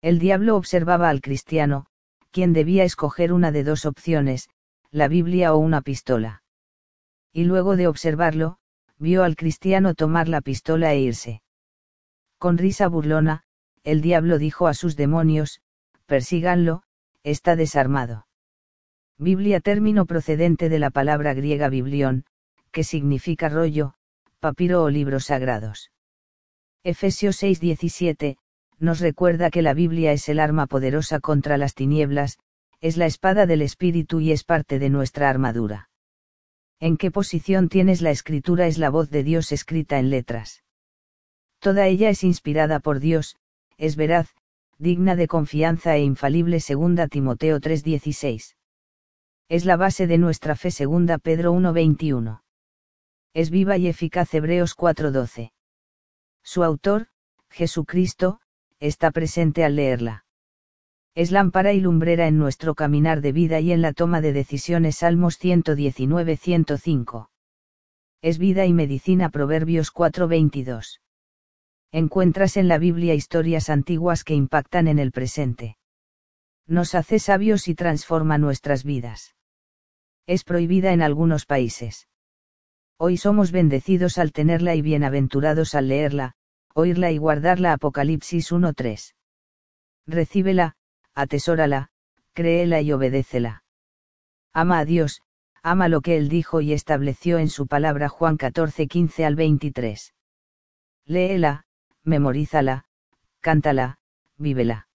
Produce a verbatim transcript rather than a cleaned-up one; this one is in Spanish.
El diablo observaba al cristiano, quien debía escoger una de dos opciones, la Biblia o una pistola. Y luego de observarlo, vio al cristiano tomar la pistola e irse. Con risa burlona, el diablo dijo a sus demonios: persíganlo, está desarmado. Biblia, término procedente de la palabra griega biblión, que significa rollo, papiro o libros sagrados. Efesios seis diecisiete, nos recuerda que la Biblia es el arma poderosa contra las tinieblas, es la espada del Espíritu y es parte de nuestra armadura. ¿En qué posición tienes la Escritura? Es la voz de Dios escrita en letras. Toda ella es inspirada por Dios, es veraz, digna de confianza e infalible. Segunda Timoteo tres dieciséis. Es la base de nuestra fe. Segunda Pedro uno veintiuno. Es viva y eficaz. Hebreos cuatro doce. Su autor, Jesucristo, está presente al leerla. Es lámpara y lumbrera en nuestro caminar de vida y en la toma de decisiones. Salmos ciento diecinueve ciento cinco. Es vida y medicina. Proverbios cuatro veintidós. Encuentras en la Biblia historias antiguas que impactan en el presente. Nos hace sabios y transforma nuestras vidas. Es prohibida en algunos países. Hoy somos bendecidos al tenerla y bienaventurados al leerla, oírla y guardarla. Apocalipsis uno tres. Recíbela, atesórala, créela y obedécela. Ama a Dios, ama lo que Él dijo y estableció en su palabra. Juan catorce quince al veintitrés. Léela, memorízala, cántala, vívela.